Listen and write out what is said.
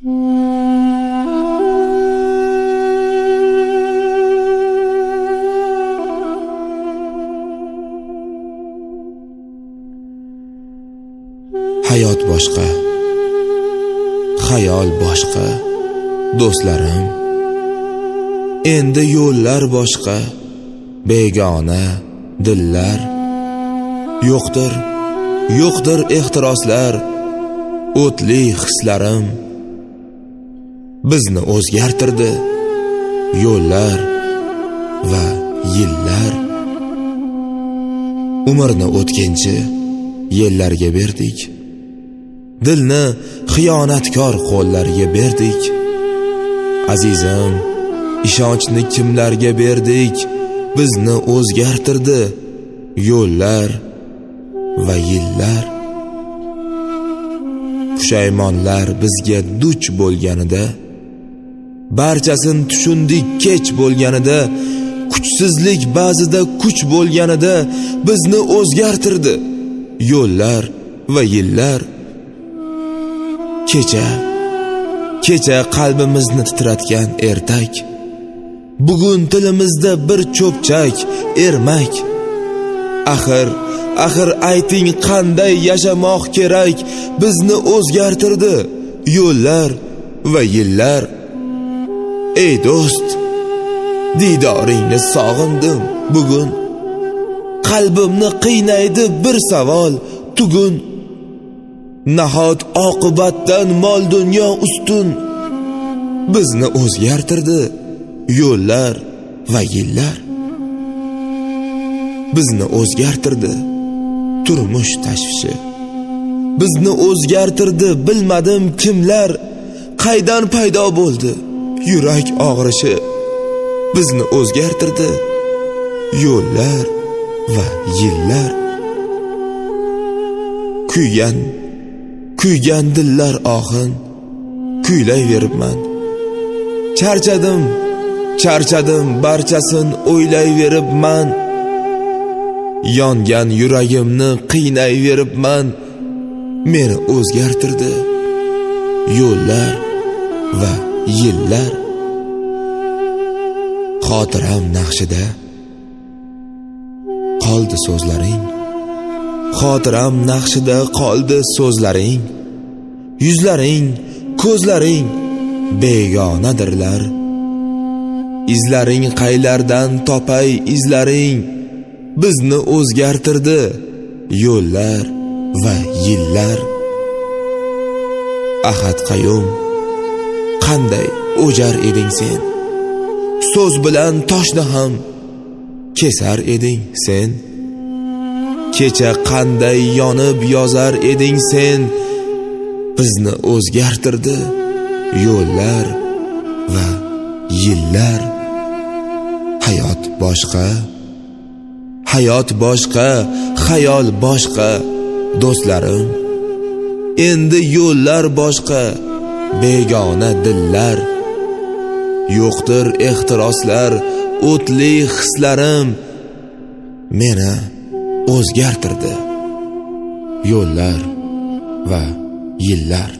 Hayot boshqa, xayol boshqa, do'stlarim. Endi yo'llar boshqa, begona dillar. Yo'qdir ehtiroslar, o'tli hislarim. Bizni o'zgartirdi yo'llar va yillar. Umrni o'tkinchi yillarga berdik. Dilni xiyonatkor qo'llarga berdik. Azizim, ishonchni kimlarga berdik? Bizni o'zgartirdi yo'llar va yillar. Pushaymonlar bizga duch bo'lganida, barchasin tushundik kech bo'lganida, kuchsizlik ba'zida kuch bo'lganida bizni o'zgartirdi yo'llar va yillar. Kecha qalbimizni titratgan ertak, bugun tilimizda bir cho'pchak ermak. Axir ayting, qanday yashamoq kerak? Bizni o'zgartirdi yo'llar va yillar. Ey do'st, didoringni sog'indim bugun. Qalbimni qiynaydi bir savol tugun. Nahot oqibatdan mol dunyo ustun? Bizni o'zgartirdi yo'llar va yillar. Bizni o'zgartirdi turmush tashvishi. Bizni o'zgartirdi bilmadim kimlar. Qaydan paydo bo'ldi yurak og'rishi? Bizni o'zgartirdi yo'llar va yillar. Kuygan dillar oxin kuylayveribman. Charchadim barchasin o'ylayveribman. Yongan yuragimni qiynayveribman. Meni o'zgartirdi yo'llar va yillar. Xotiram naqshida qoldi so'zlaring. Xotiram naqshida qoldi so'zlaring. Yuzlaring, ko'zlaring begonadirlar. Izlaring qaylardan topay izlaring. Bizni o'zgartirdi yo'llar va yillar. Ahad Qayyum, qanday o'jar eding sen? So'z bilan toshni ham kesar eding sen. Kecha qanday yonib yozar eding sen? Bizni o'zgartirdi yo'llar va yillar. Hayot boshqa, xayol boshqa, do'stlarim. Endi yo'llar boshqa, begona dillar. Yo'qdir ehtiroslar, o'tli hislarim. Meni o'zgartirdi yo'llar va yillar.